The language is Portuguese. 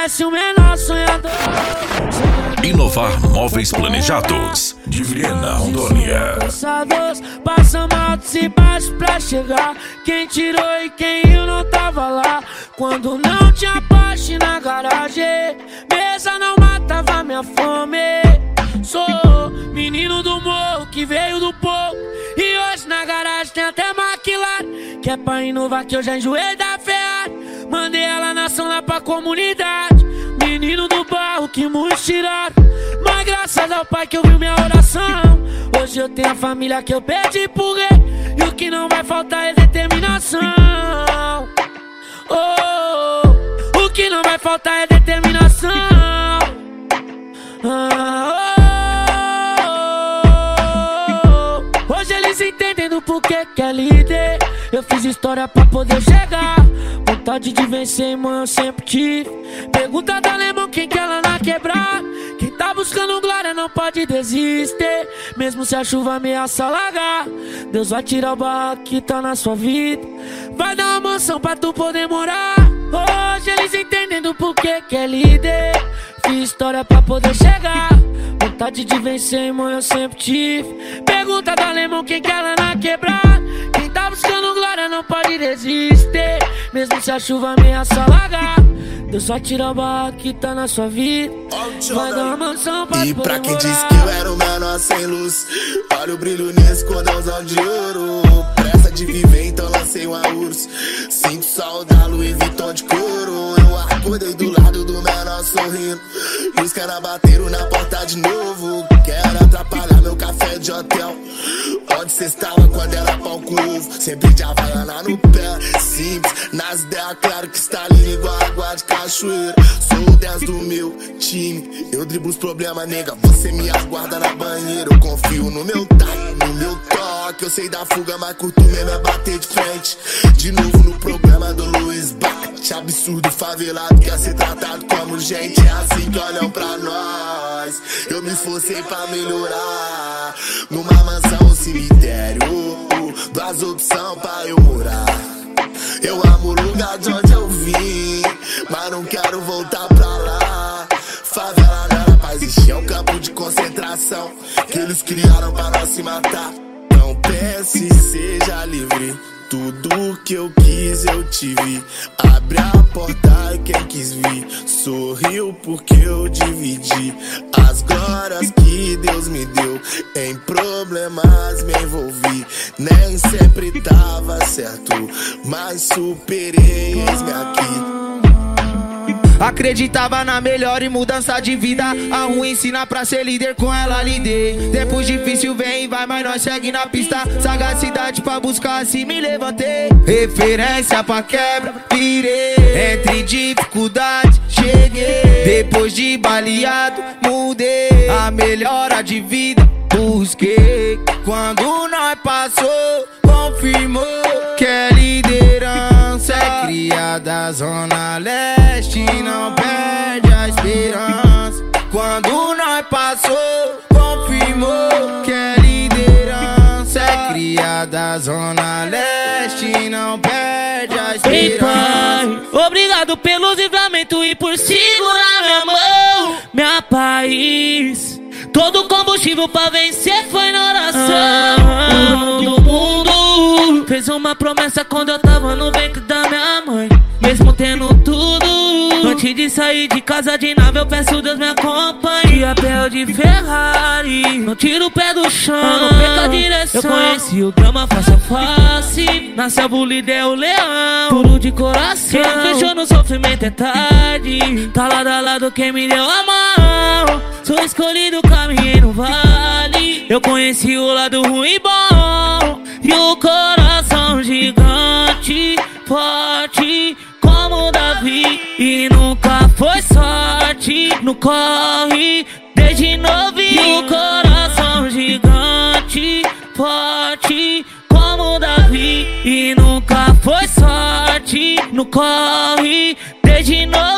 parece o menor sonhador. Inovar Móveis Planejados, de Vilhena, Rondônia. Passamos altos e baixos pra chegar. Quem tirou e quem riu não tava lá. Quando não tinha poste na garagem, mesa não matava minha fome. Sou menino do morro que veio do pouco, e hoje na garagem tem até McLaren. Que é pra inovar que eu já enjoei da Ferrari. Mandei ela na ação lá pra comunidade. Menino do barro que muitos tiraram, mas graças ao pai que ouviu minha oração. Hoje eu tenho a família que eu perdi por rei, e o que não vai faltar é determinação. Oh, o que não vai faltar é determinação. Hoje eles entendem do porquê que é líder. Eu fiz história pra poder chegar. Vontade de vencer, mãe, eu sempre tive. Pergunta da Alemão quem que ela na quebrada. Quem tá buscando glória não pode desistir, mesmo se a chuva ameaça alagar. Deus vai tirar o barraco que tá na sua vida, vai dar uma mansão pra tu poder morar. Hoje eles entendem do porquê que é líder. Fiz história pra poder chegar. Vontade de vencer, irmão, eu sempre tive. Pergunta do Alemão quem que ela na quebrada. Quem tá buscando glória não pode desistir, mesmo se a chuva ameaça alagar. Deus só tira o barraco que tá na sua vida, vai dar uma mansão pra E pra quem disse que eu era o menor sem luz, olha o brilho nesse cordãozão de ouro. Pressa de viver, então lancei uma urso. Sinto sol da Louis Vuitton de couro. Eu acordei do lado do menor sorrindo, e os caras bateram na porta de novo. Quero atrapalhar meu café de hotel. Onde cê estava quando era pão com ovo? Sempre de Havaiana no pé. Simples, nas ideias, claro que está ali igual água de cachoeira. Sou o 10 do meu time, eu driblo os problemas, nega. Você me aguarda na banheira. Eu confio no meu time, no meu toque. Eu sei da fuga, mas curto mesmo é bater de frente. De novo no programa do Luiz Bate. Absurdo, favelado, quer ser tratado como gente. É assim que olham pra nós. Eu me esforcei pra melhorar. Numa mansão, um cemitério, duas opções pra eu morar. Eu amo o lugar de onde eu vim, mas não quero voltar pra lá. Favela não era pra existir, é um campo de concentração que eles criaram pra nós se matar. Não pense e seja livre, tudo que eu quis eu tive. Abre a porta e quem quis vir sorriu porque eu dividi as glórias que Deus me deu. Em problemas me envolvi, nem sempre tava certo, mas superei, eis-me aqui. Acreditava na melhor e mudança de vida. A ruim ensina pra ser líder, com ela lidei. Tempos difícil vem e vai, mas nós segue na pista. Sagacidade pra buscar, assim me levantei. Referência pra quebra, virei. Entre dificuldades, cheguei. Depois de baleado, mudei. A melhora de vida, busquei. Quando nós passou, confirmou que é liderança. É criada Zona Leste, não perde a esperança. Quando nós passou, confirmou que é liderança. É criada Zona Leste, não perde a esperança. Ei, pai, obrigado pelo livramento e por segurar minha mão. Minha paz, todo combustível pra vencer foi na oração. Do mundo fez uma promessa quando eu tava no ventre da minha mãe. Mesmo tendo tudo, antes de sair de casa de nave eu peço Deus me acompanhe. De apel de Ferrari, não tiro o pé do chão, não perca a direção. Eu conheci o drama face a face, na selva o líder é o leão, puro de coração. Quem não fechou no sofrimento é tarde, tá lado a lado quem me deu a mão. Sou escolhido, caminhei no vale. Eu conheci o lado ruim e bom, e o coração gigante, forte como Davi. E nunca foi sorte no corre, desde novinho. E o coração gigante, forte como Davi. E nunca foi sorte no corre, desde novinho.